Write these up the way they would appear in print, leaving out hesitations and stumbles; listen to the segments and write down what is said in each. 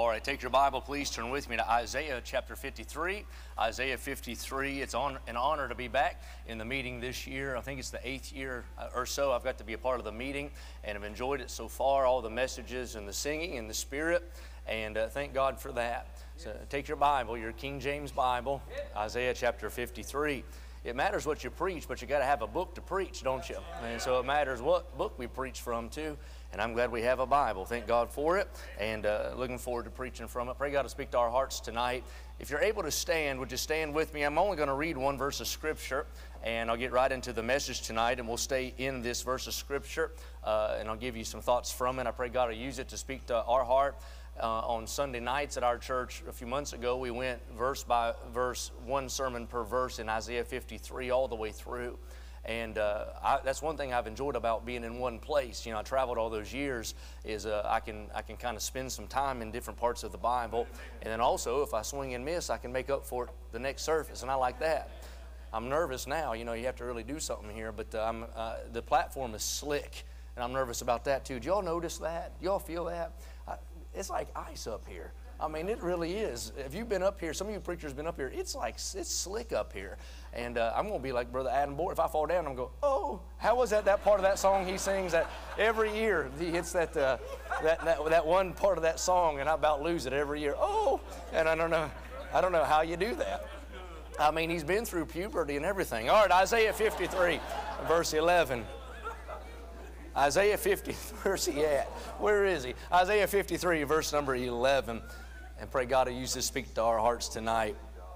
right, take your Bible, please. Turn with me to Isaiah chapter 53. Isaiah 53, it's an honor to be back in the meeting this year. I think it's the 8th year or so I've got to be a part of the meeting, and I've enjoyed it so far, all the messages and the singing and the spirit, and thank God for that. So take your Bible, your King James Bible, Isaiah chapter 53. It matters what you preach, but you got to have a book to preach, don't you? And so it matters what book we preach from, too. And I'm glad we have a Bible. Thank God for it, and looking forward to preaching from it. Pray God to speak to our hearts tonight. If you're able to stand, would you stand with me? I'm only going to read one verse of Scripture, and I'll get right into the message tonight, and we'll stay in this verse of Scripture, and I'll give you some thoughts from it. I pray God will use it to speak to our heart. On Sunday nights at our church a few months ago, we went verse by verse, one sermon per verse in Isaiah 53 all the way through. And that's one thing I've enjoyed about being in one place. You know, I traveled all those years, is I can kind of spend some time in different parts of the Bible. And then also, if I swing and miss, I can make up for it the next service, and I like that. I'm nervous now. You know, you have to really do something here, but the platform is slick, and I'm nervous about that too. Do y'all notice that? Y'all feel that? It's like ice up here. I mean, it really is. If you've been up here, some of you preachers have been up here, it's slick up here. And I'm going to be like Brother Adam Board. If I fall down, I'm going to go, oh, how was that part of that song he sings that every year he hits that one part of that song, and I about lose it every year. Oh, and I don't know how you do that. I mean, he's been through puberty and everything. All right, Isaiah 53, verse 11. Isaiah 50, where's he at? Where is he? Isaiah 53, verse number 11. And pray God will use this to speak to our hearts tonight.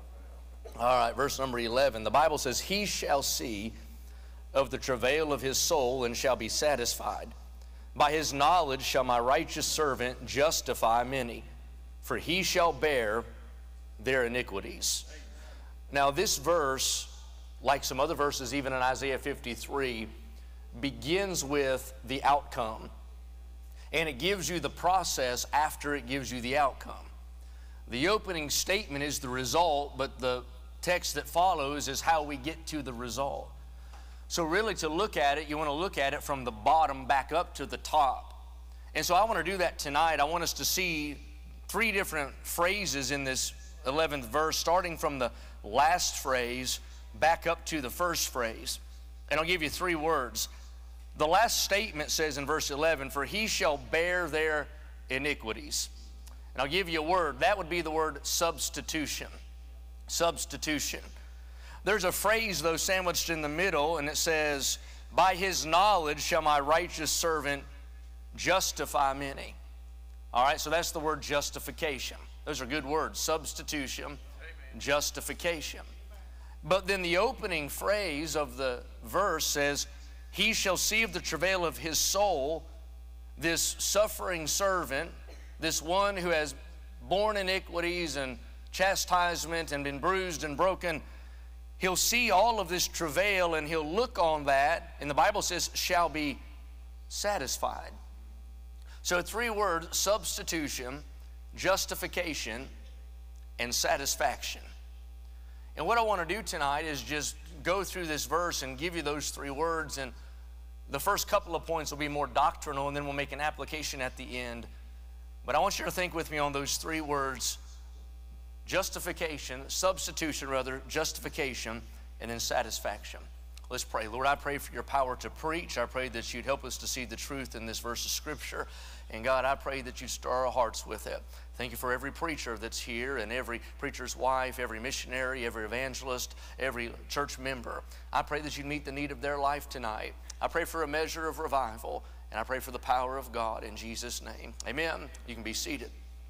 All right, verse number 11. The Bible says, "He shall see of the travail of his soul and shall be satisfied. By his knowledge shall my righteous servant justify many, for he shall bear their iniquities." Now this verse, like some other verses even in Isaiah 53, begins with the outcome, and it gives you the process after it gives you the outcome. The opening statement is the result, but the text that follows is how we get to the result. So really, to look at it, you want to look at it from the bottom back up to the top. And so I want to do that tonight. I want us to see three different phrases in this 11th verse, starting from the last phrase back up to the first phrase. And I'll give you three words. The last statement says in verse 11, "For he shall bear their iniquities." And I'll give you a word. That would be the word substitution. Substitution. There's a phrase, though, sandwiched in the middle, and it says, "By his knowledge shall my righteous servant justify many." All right, so that's the word justification. Those are good words. Substitution, amen. Justification. But then the opening phrase of the verse says, "He shall see of the travail of his soul." This suffering servant, this one who has borne iniquities and chastisement and been bruised and broken, he'll see all of this travail and he'll look on that, and the Bible says shall be satisfied. So three words: substitution, justification, and satisfaction. And what I want to do tonight is just go through this verse and give you those three words, and the first couple of points will be more doctrinal, and then we'll make an application at the end. But I want you to think with me on those three words: justification, substitution rather, justification, and then satisfaction. Let's pray. Lord, I pray for your power to preach. I pray that you'd help us to see the truth in this verse of Scripture. And God, I pray that you stir our hearts with it. Thank you for every preacher that's here, and every preacher's wife, every missionary, every evangelist, every church member. I pray that you meet the need of their life tonight. I pray for a measure of revival, and I pray for the power of God in Jesus' name. Amen. You can be seated.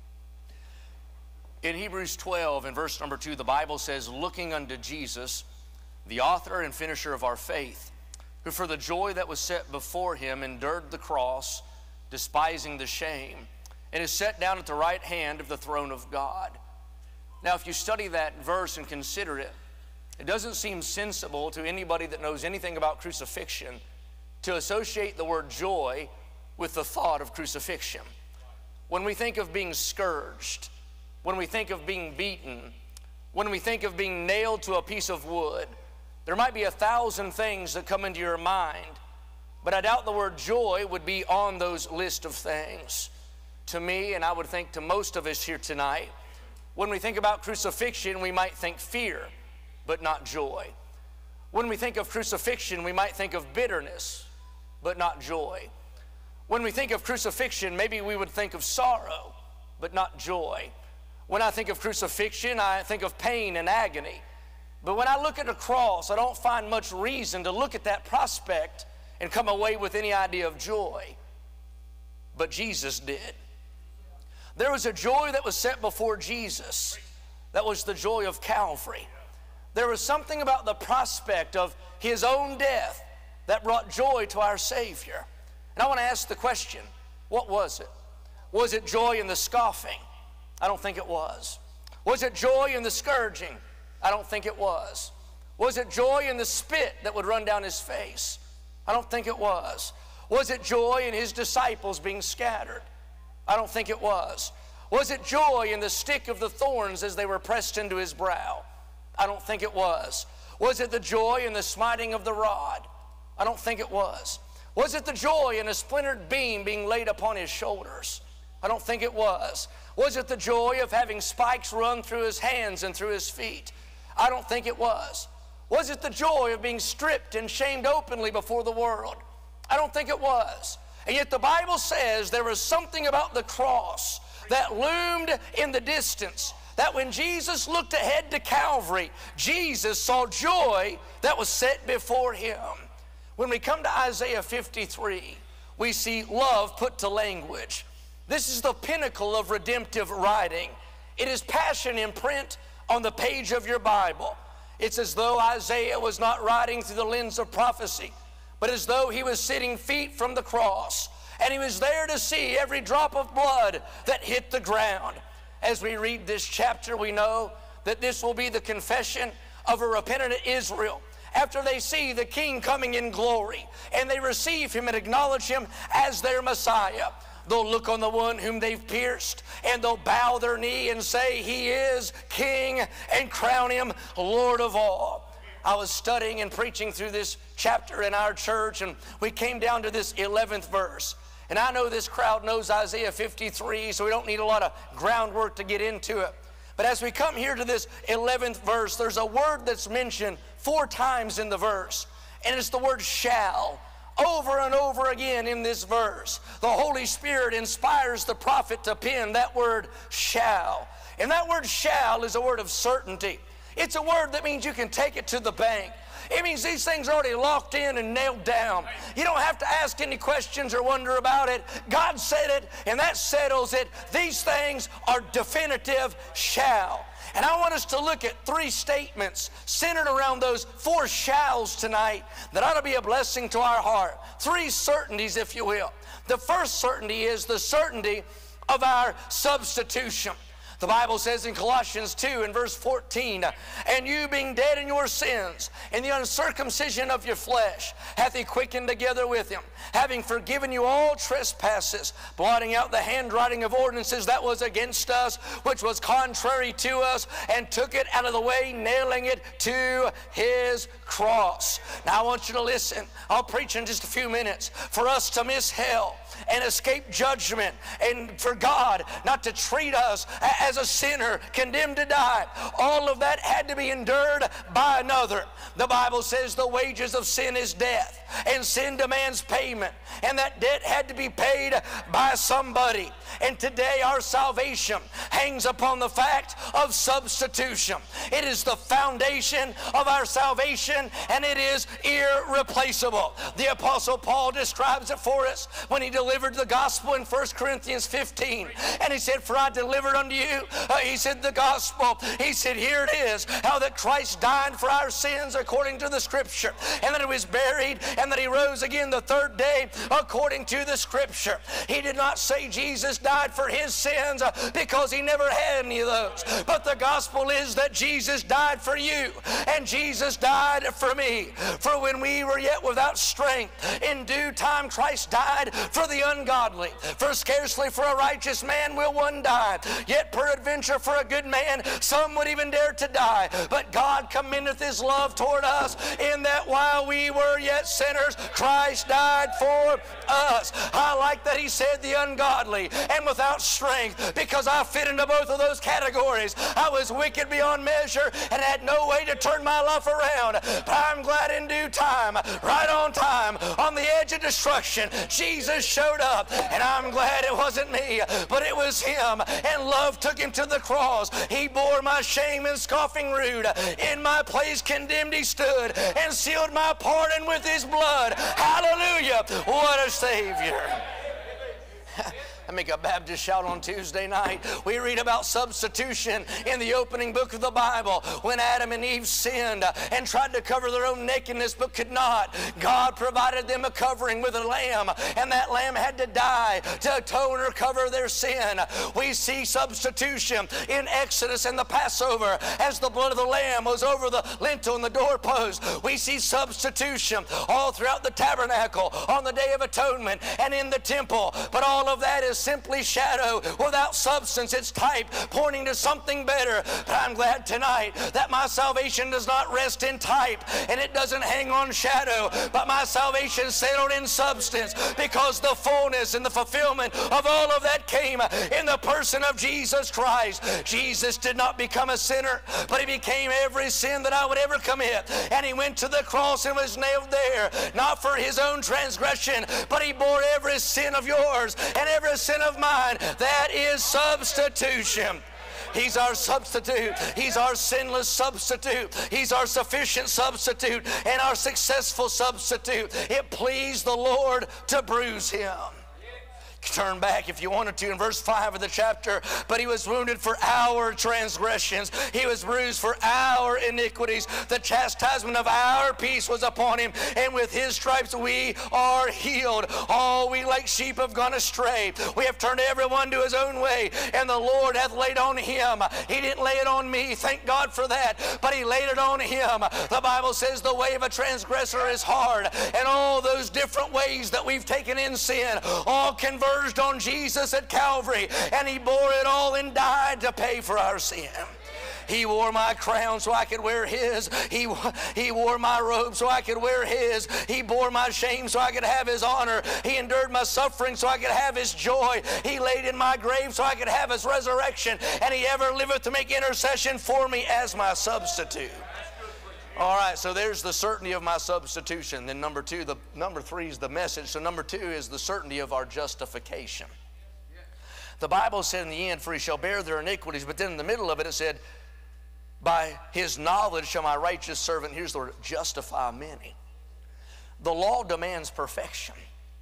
In Hebrews 12, in verse number 2, the Bible says, "Looking unto Jesus, the author and finisher of our faith, who for the joy that was set before him endured the cross, despising the shame, and is set down at the right hand of the throne of God." Now, if you study that verse and consider it, it doesn't seem sensible to anybody that knows anything about crucifixion to associate the word joy with the thought of crucifixion. When we think of being scourged, when we think of being beaten, when we think of being nailed to a piece of wood, there might be 1,000 things that come into your mind, but I doubt the word joy would be on those list of things. To me, and I would think to most of us here tonight, when we think about crucifixion, we might think fear, but not joy. When we think of crucifixion, we might think of bitterness, but not joy. When we think of crucifixion, maybe we would think of sorrow, but not joy. When I think of crucifixion, I think of pain and agony. But when I look at the cross, I don't find much reason to look at that prospect and come away with any idea of joy. But Jesus did. There was a joy that was set before Jesus. That was the joy of Calvary. There was something about the prospect of his own death that brought joy to our Savior. And I want to ask the question, what was it? Was it joy in the scoffing? I don't think it was. Was it joy in the scourging? I don't think it was. Was it joy in the spit that would run down his face? I don't think it was. Was it joy in his disciples being scattered? I don't think it was. Was it joy in the stick of the thorns as they were pressed into his brow? I don't think it was. Was it the joy in the smiting of the rod? I don't think it was. Was it the joy in a splintered beam being laid upon his shoulders? I don't think it was. Was it the joy of having spikes run through his hands and through his feet? I don't think it was. Was it the joy of being stripped and shamed openly before the world? I don't think it was. And yet the Bible says there was something about the cross that loomed in the distance, that when Jesus looked ahead to Calvary, Jesus saw joy that was set before him. When we come to Isaiah 53, we see love put to language. This is the pinnacle of redemptive writing. It is passion in print on the page of your Bible. It's as though Isaiah was not writing through the lens of prophecy, but as though he was sitting feet from the cross, and he was there to see every drop of blood that hit the ground. As we read this chapter, we know that this will be the confession of a repentant Israel after they see the King coming in glory, and they receive him and acknowledge him as their Messiah. They'll look on the one whom they've pierced, and they'll bow their knee and say, he is King, and crown him Lord of all. I was studying and preaching through this chapter in our church, and we came down to this 11th verse. And I know this crowd knows Isaiah 53, so we don't need a lot of groundwork to get into it. But as we come here to this 11th verse, there's a word that's mentioned 4 times in the verse, and it's the word shall. Over and over again in this verse, the Holy Spirit inspires the prophet to pen that word shall. And that word shall is a word of certainty. It's a word that means you can take it to the bank. It means these things are already locked in and nailed down. You don't have to ask any questions or wonder about it. God said it, and that settles it. These things are definitive shall. And I want us to look at 3 statements centered around those 4 shalls tonight that ought to be a blessing to our heart. 3 certainties, if you will. The first certainty is the certainty of our substitution. The Bible says in Colossians 2 and verse 14, and you being dead in your sins, in the uncircumcision of your flesh, hath he quickened together with him, having forgiven you all trespasses, blotting out the handwriting of ordinances that was against us, which was contrary to us, and took it out of the way, nailing it to his cross. Now I want you to listen. I'll preach in just a few minutes. For us to miss hell and escape judgment, and for God not to treat us as a sinner condemned to die, all of that had to be endured by another. The Bible says the wages of sin is death, and sin demands payment, and that debt had to be paid by somebody. And today our salvation hangs upon the fact of substitution. It is the foundation of our salvation, and it is irreplaceable. The Apostle Paul describes it for us when he delivered the gospel in 1 Corinthians 15. And he said, for I delivered unto you, he said, the gospel. He said, here it is, how that Christ died for our sins according to the Scripture, and that he was buried, and that he rose again the 3rd day according to the Scripture. He did not say Jesus died for his sins because he never had any of those. But the gospel is that Jesus died for you, and Jesus died for me. For when we were yet without strength, in due time Christ died for the ungodly. For scarcely for a righteous man will one die, yet peradventure for a good man, some would even dare to die. But God commendeth his love toward us, in that while we were yet sinners, Christ died for us. I like that he said the ungodly and without strength, because I fit into both of those categories. I was wicked beyond measure and had no way to turn my life around. But I'm glad in due time, right on time, on the edge of destruction, Jesus showed up. And I'm glad it wasn't me, but it was him. And love took him to the cross. He bore my shame and scoffing rude. In my place condemned he stood, and sealed my pardon with his blood. Hallelujah! What a Savior! I make a Baptist shout on Tuesday night. We read about substitution in the opening book of the Bible. When Adam and Eve sinned and tried to cover their own nakedness but could not, God provided them a covering with a lamb, and that lamb had to die to atone or cover their sin. We see substitution in Exodus and the Passover as the blood of the lamb was over the lintel and the doorpost. We see substitution all throughout the tabernacle, on the Day of Atonement, and in the temple. But all of that is simply shadow without substance. It's type pointing to something better. But I'm glad tonight that my salvation does not rest in type and it doesn't hang on shadow, but my salvation settled in substance, because the fullness and the fulfillment of all of that came in the person of Jesus Christ. Jesus did not become a sinner, but he became every sin that I would ever commit. And he went to the cross and was nailed there, not for his own transgression, but he bore every sin of yours and every sin of mine. That is substitution. He's our substitute. He's our sinless substitute. He's our sufficient substitute and our successful substitute. It pleased the Lord to bruise him. Turn back if you wanted to in verse 5 of the chapter. But he was wounded for our transgressions. He was bruised for our iniquities. The chastisement of our peace was upon him, and with his stripes we are healed. All we like sheep have gone astray. We have turned everyone to his own way, and the Lord hath laid on him. He didn't lay it on me, thank God for that, but he laid it on him. The Bible says the way of a transgressor is hard, and all those different ways that we've taken in sin all converged on Jesus at Calvary, and he bore it all and died to pay for our sin. He wore my crown so I could wear his. He wore my robe so I could wear his. He bore my shame so I could have his honor. He endured my suffering so I could have his joy. He laid in my grave so I could have his resurrection. And he ever liveth to make intercession for me as my substitute. All right, so there's the certainty of my substitution. Then number three is the message. So number 2 is the certainty of our justification. The Bible said in the end, for he shall bear their iniquities. But then in the middle of it, it said, by his knowledge shall my righteous servant, here's the word, justify many. The law demands perfection.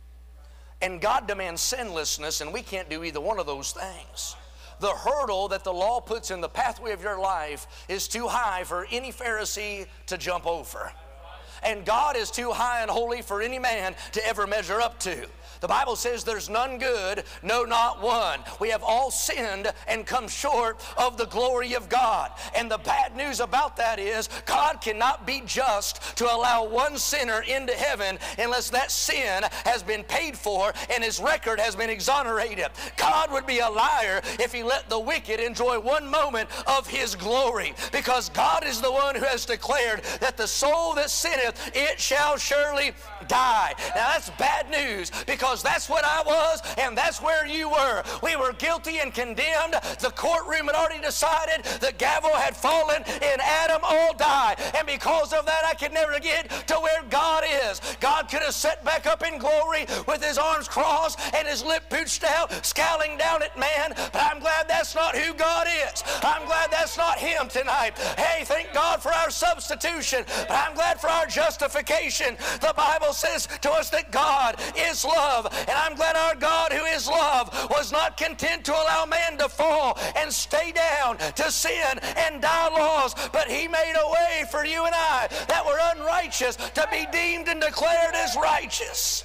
And God demands sinlessness, and we can't do either one of those things. The hurdle that the law puts in the pathway of your life is too high for any Pharisee to jump over. And God is too high and holy for any man to ever measure up to. The Bible says there's none good, no, not one. We have all sinned and come short of the glory of God. And the bad news about that is God cannot be just to allow one sinner into heaven unless that sin has been paid for and his record has been exonerated. God would be a liar if he let the wicked enjoy one moment of his glory, because God is the one who has declared that the soul that sinneth, it shall surely die. Now that's bad news, because that's what I was and that's where you were. We were guilty and condemned. The courtroom had already decided. The gavel had fallen and Adam all died. And because of that, I could never get to where God is. God could have sat back up in glory with his arms crossed and his lip pooched out, scowling down at man. But I'm glad that's not who God is. I'm glad that's not him tonight. Hey, thank God for our substitution. But I'm glad for our justification. The Bible says to us that God is love. And I'm glad our God, who is love, was not content to allow man to fall and stay down to sin and die lost, but he made a way for you and I that were unrighteous to be deemed and declared as righteous.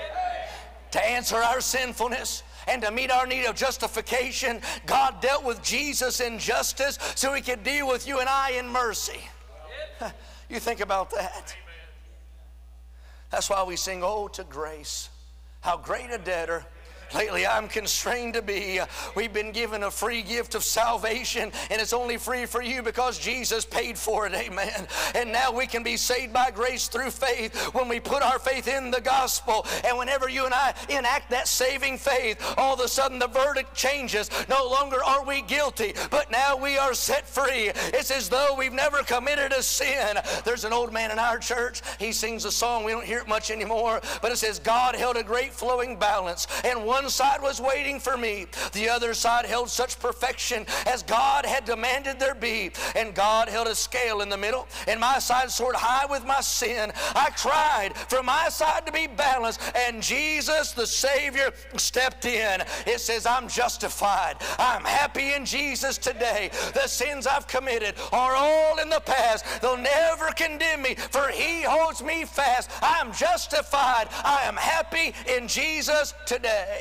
To answer our sinfulness and to meet our need of justification, God dealt with Jesus in justice so he could deal with you and I in mercy. You think about that. That's why we sing, oh, to grace. How great a debtor lately I'm constrained to be. We've been given a free gift of salvation, and it's only free for you because Jesus paid for it. Amen. And now we can be saved by grace through faith when we put our faith in the gospel. And whenever you and I enact that saving faith, all of a sudden the verdict changes. No longer are we guilty, but now we are set free. It's as though we've never committed a sin. There's an old man in our church. He sings a song. We don't hear it much anymore, but it says, God held a great flowing balance, and one side was waiting for me. The other side held such perfection as God had demanded there be. And God held a scale in the middle, and my side soared high with my sin. I cried for my side to be balanced, and Jesus the Savior stepped in. It says, I'm justified. I'm happy in Jesus today. The sins I've committed are all in the past. They'll never condemn me, for He holds me fast. I'm justified. I am happy in Jesus today.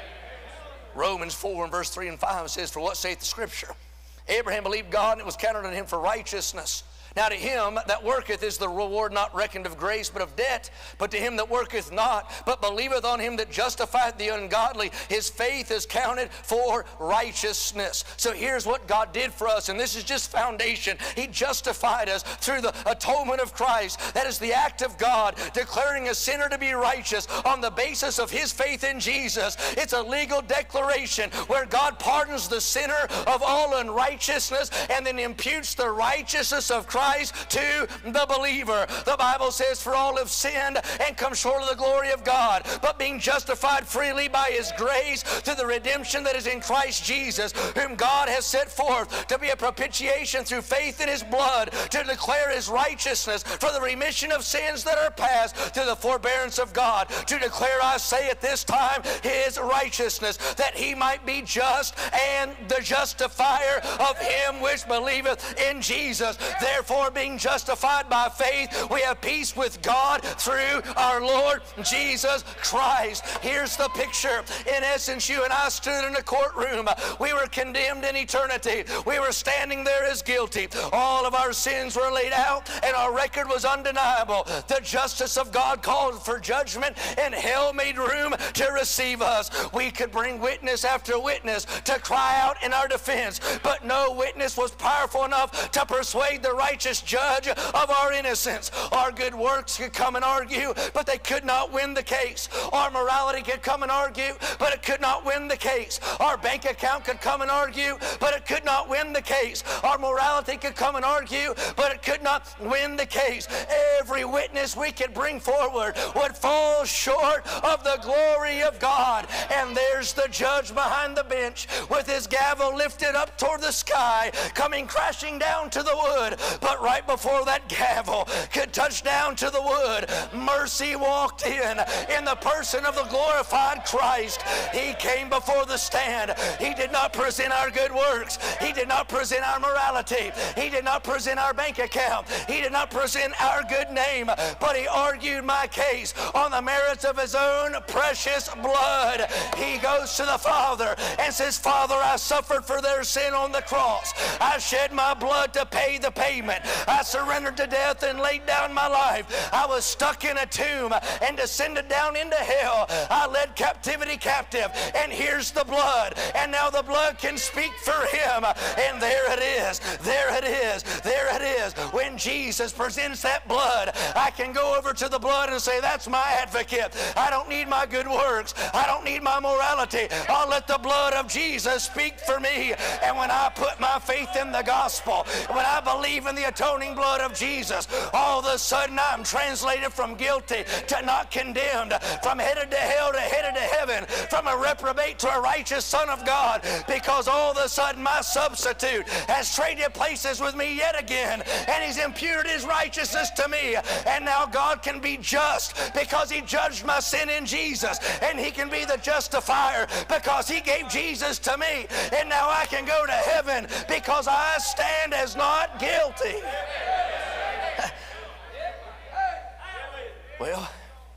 Romans 4 and verse 3 and 5 says, for what saith the Scripture? Abraham believed God, and it was counted unto him for righteousness. Now to him that worketh is the reward not reckoned of grace, but of debt. But to him that worketh not, but believeth on him that justifieth the ungodly, his faith is counted for righteousness. So here's what God did for us, and this is just foundation. He justified us through the atonement of Christ. That is the act of God declaring a sinner to be righteous on the basis of his faith in Jesus. It's a legal declaration where God pardons the sinner of all unrighteousness and then imputes the righteousness of Christ to the believer. The Bible says, for all have sinned and come short of the glory of God, but being justified freely by His grace through the redemption that is in Christ Jesus, whom God has set forth to be a propitiation through faith in His blood, to declare His righteousness for the remission of sins that are past, through the forbearance of God, to declare, I say at this time, His righteousness, that He might be just and the justifier of him which believeth in Jesus. Therefore, being justified by faith, we have peace with God through our Lord Jesus Christ. Here's the picture. In essence, you and I stood in a courtroom. We were condemned in eternity. We were standing there as guilty. All of our sins were laid out, and our record was undeniable. The justice of God called for judgment, and hell made room to receive us. We could bring witness after witness to cry out in our defense, but no witness was powerful enough to persuade the righteous judge of our innocence. Our good works could come and argue, but they could not win the case. Our morality could come and argue, but it could not win the case. Our bank account could come and argue, but it could not win the case. Our morality could come and argue, but it could not win the case. Every witness we could bring forward would fall short of the glory of God. And there's the judge behind the bench with his gavel lifted up toward the sky, coming crashing down to the wood. But right before that gavel could touch down to the wood, mercy walked in the person of the glorified Christ. He came before the stand. He did not present our good works. He did not present our morality. He did not present our bank account. He did not present our good name, but He argued my case on the merits of His own precious blood. He goes to the Father and says, Father, I suffered for their sin on the cross. I shed my blood to pay the payment. I surrendered to death and laid down my life. I was stuck in a tomb and descended down into hell. I led captivity captive, and here's the blood, and now the blood can speak for Him. And there it is, there it is, there it is. When Jesus presents that blood, I can go over to the blood and say, that's my advocate. I don't need my good works. I don't need my morality. I'll let the blood of Jesus speak for me. And when I put my faith in the gospel, when I believe in the atoning blood of Jesus, all of a sudden I'm translated from guilty to not condemned, from headed to hell to headed to heaven, from a reprobate to a righteous son of God, because all of a sudden my substitute has traded places with me yet again, and He's imputed His righteousness to me. And now God can be just because He judged my sin in Jesus, and He can be the justifier because He gave Jesus to me. And now I can go to heaven because I stand as not guilty. Well,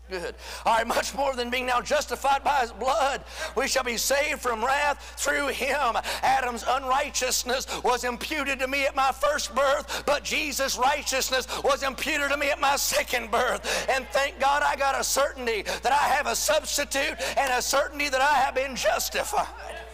Good. All right, much more than being now justified by his blood, we shall be saved from wrath through him. Adam's unrighteousness was imputed to me at my first birth, but Jesus' righteousness was imputed to me at my second birth. And thank God I got a certainty that I have a substitute and a certainty that I have been justified.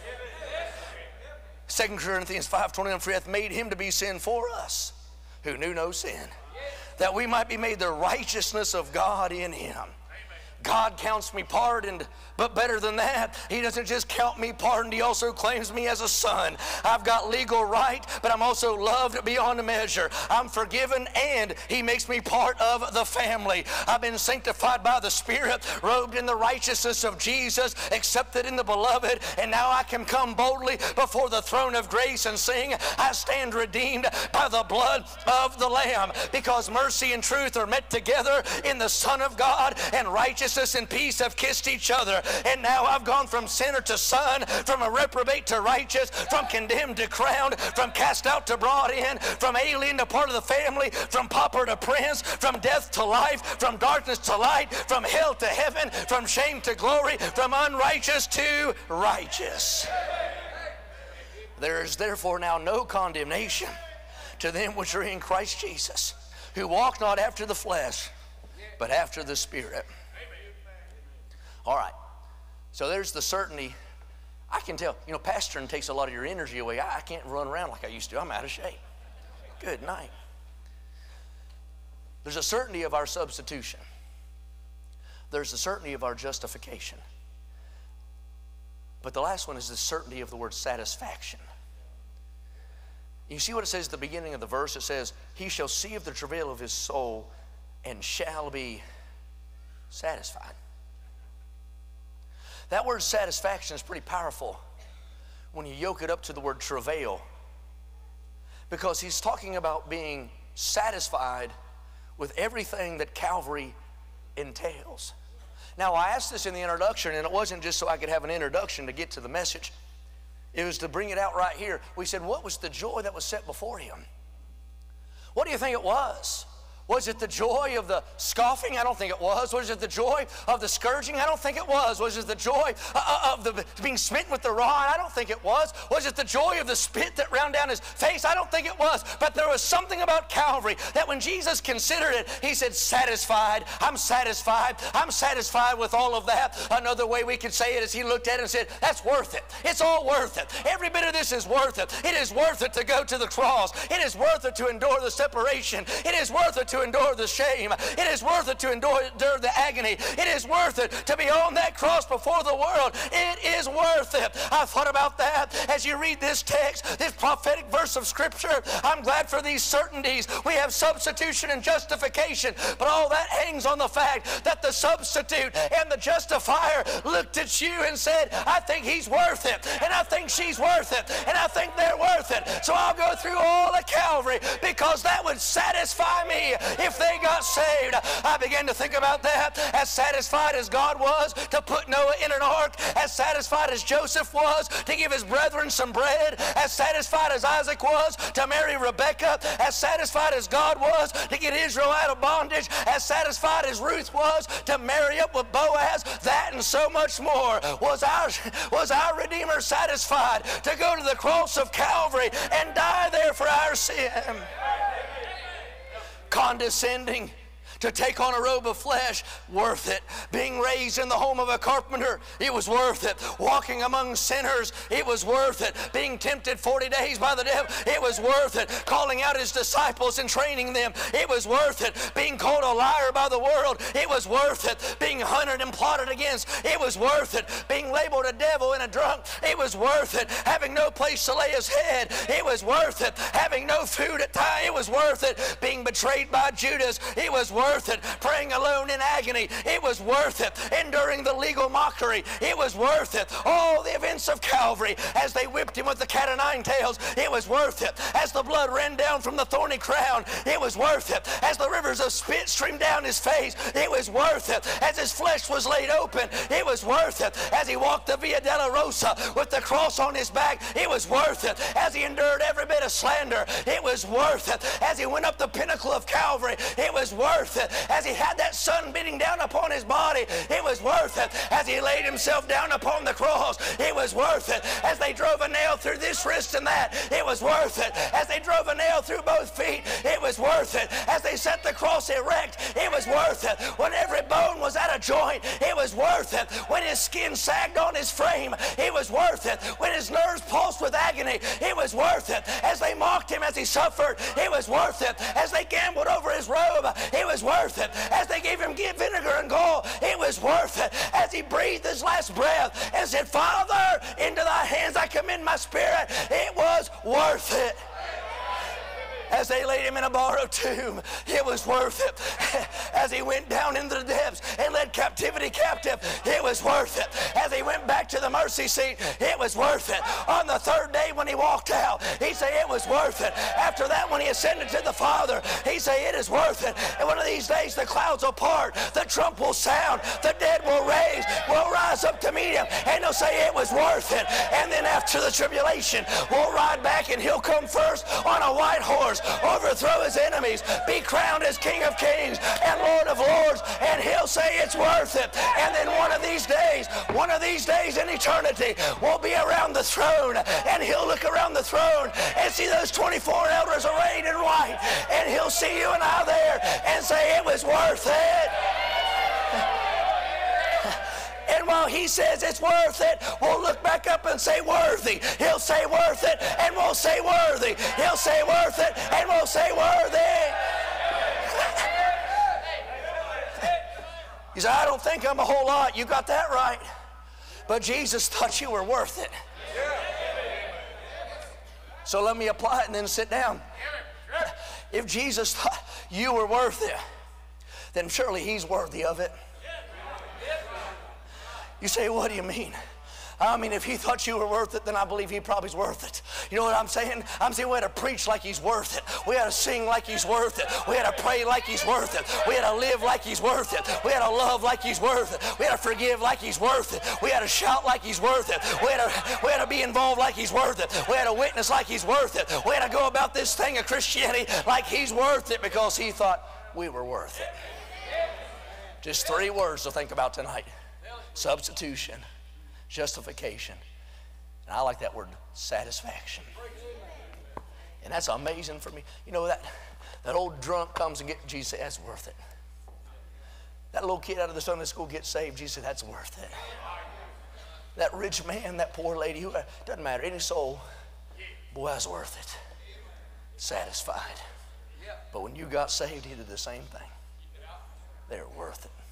2 Corinthians 5:21, for he hath made him to be sin for us, who knew no sin, that we might be made the righteousness of God in him. God counts me pardoned, but better than that, he doesn't just count me pardoned, he also claims me as a son. I've got legal right, but I'm also loved beyond measure. I'm forgiven, and he makes me part of the family. I've been sanctified by the Spirit, robed in the righteousness of Jesus, accepted in the beloved, and now I can come boldly before the throne of grace and sing, I stand redeemed by the blood of the Lamb, because mercy and truth are met together in the Son of God, and righteousness and peace have kissed each other. And now I've gone from sinner to son, from a reprobate to righteous, from condemned to crowned, from cast out to brought in, from alien to part of the family, from pauper to prince, from death to life, from darkness to light, from hell to heaven, from shame to glory, from unrighteous to righteous. There is therefore now no condemnation to them which are in Christ Jesus, who walk not after the flesh, but after the Spirit. All right, so there's the certainty. I can tell, you know, pastoring takes a lot of your energy away. I can't run around like I used to. I'm out of shape. Good night. There's a certainty of our substitution. There's the certainty of our justification. But the last one is the certainty of the word satisfaction. You see what it says at the beginning of the verse? It says, he shall see of the travail of his soul and shall be satisfied. That word satisfaction is pretty powerful when you yoke it up to the word travail, because he's talking about being satisfied with everything that Calvary entails. Now, I asked this in the introduction, and it wasn't just so I could have an introduction to get to the message. It was to bring it out right here. We said, what was the joy that was set before him? What do you think it was? Was it the joy of the scoffing? I don't think it was. Was it the joy of the scourging? I don't think it was. Was it the joy of the being smitten with the rod? I don't think it was. Was it the joy of the spit that ran down his face? I don't think it was. But there was something about Calvary that when Jesus considered it, he said, satisfied. I'm satisfied. I'm satisfied with all of that. Another way we could say it is he looked at it and said, that's worth it. It's all worth it. Every bit of this is worth it. It is worth it to go to the cross. It is worth it to endure the separation. It is worth it to endure the shame. It is worth it to endure the agony. It is worth it to be on that cross before the world. It is worth it. I thought about that as you read this text, this prophetic verse of Scripture. I'm glad for these certainties. We have substitution and justification, but all that hangs on the fact that the substitute and the justifier looked at you and said, I think he's worth it, and I think she's worth it, and I think they're worth it. So I'll go through all of Calvary because that would satisfy me if they got saved. I began to think about that. As satisfied as God was to put Noah in an ark, as satisfied as Joseph was to give his brethren some bread, as satisfied as Isaac was to marry Rebekah, as satisfied as God was to get Israel out of bondage, as satisfied as Ruth was to marry up with Boaz, that and so much more was our Redeemer satisfied to go to the cross of Calvary and die there for our sin. Condescending to take on a robe of flesh, worth it. Being raised in the home of a carpenter, it was worth it. Walking among sinners, it was worth it. Being tempted 40 days by the devil, it was worth it. Calling out his disciples and training them, it was worth it. Being called a liar by the world, it was worth it. Being hunted and plotted against, it was worth it. Being labeled a devil and a drunk, it was worth it. Having no place to lay his head, it was worth it. Having no food at time, it was worth it. Being betrayed by Judas, it was worth it. Praying alone in agony, it was worth it. Enduring the legal mockery, it was worth it. All the events of Calvary, as they whipped him with the cat o' nine tails, it was worth it. As the blood ran down from the thorny crown, it was worth it. As the rivers of spit streamed down his face, it was worth it. As his flesh was laid open, it was worth it. As he walked the Via Dolorosa with the cross on his back, it was worth it. As he endured every bit of slander, it was worth it. As he went up the pinnacle of Calvary, it was worth it. it as he had that sun beating down upon his body. It was worth it as he laid himself down upon the cross. It was worth it as they drove a nail through this wrist and that. It was worth it as they drove a nail through both feet. It was worth it as they set the cross erect. It was worth it when every bone was out of joint. It was worth it when his skin sagged on his frame. It was worth it when his nerves pulsed with agony. It was worth it as they mocked him as he suffered. It was worth it as they gambled over his robe. It was worth it as they gave him vinegar and gall. It was worth it as he breathed his last breath and said, Father, into thy hands I commend my spirit. It was worth it. As they laid him in a borrowed tomb, it was worth it. As he went down into the depths and led captivity captive, it was worth it. As he went back to the mercy seat, it was worth it. On the third day when he walked out, he said it was worth it. After that, when he ascended to the Father, he said it is worth it. And one of these days the clouds will part, the trump will sound, the dead will rise up to meet him, and they'll say it was worth it. And then after the tribulation, we'll ride back and he'll come first on a white horse, overthrow his enemies, be crowned as King of Kings and Lord of Lords, and he'll say it's worth it. And then one of these days in eternity, we'll be around the throne, and he'll look around the throne and see those 24 elders arrayed in white, and he'll see you and I there and say it was worth it. And while he says it's worth it, we'll look back up and say worthy. He'll say worth it, and we'll say worthy. He'll say worth it, and we'll say worthy. You say, I don't think I'm a whole lot. You got that right. But Jesus thought you were worth it. So let me apply it and then sit down. If Jesus thought you were worth it, then surely he's worthy of it. You say, what do you mean? I mean, if he thought you were worth it, then I believe he probably's worth it. You know what I'm saying? I'm saying we had to preach like he's worth it. We had to sing like he's worth it. We had to pray like he's worth it. We had to live like he's worth it. We had to love like he's worth it. We had to forgive like he's worth it. We had to shout like he's worth it. We had to be involved like he's worth it. We had to witness like he's worth it. We had to go about this thing of Christianity like he's worth it, because he thought we were worth it. Just 3 words to think about tonight. Substitution, justification, and I like that word, satisfaction. And that's amazing for me. You know, that old drunk comes and gets Jesus, said, that's worth it. That little kid out of the Sunday school gets saved, Jesus said, that's worth it. That rich man, that poor lady, who doesn't matter, any soul, boy, that's worth it. Satisfied. But when you got saved, he did the same thing. They're worth it.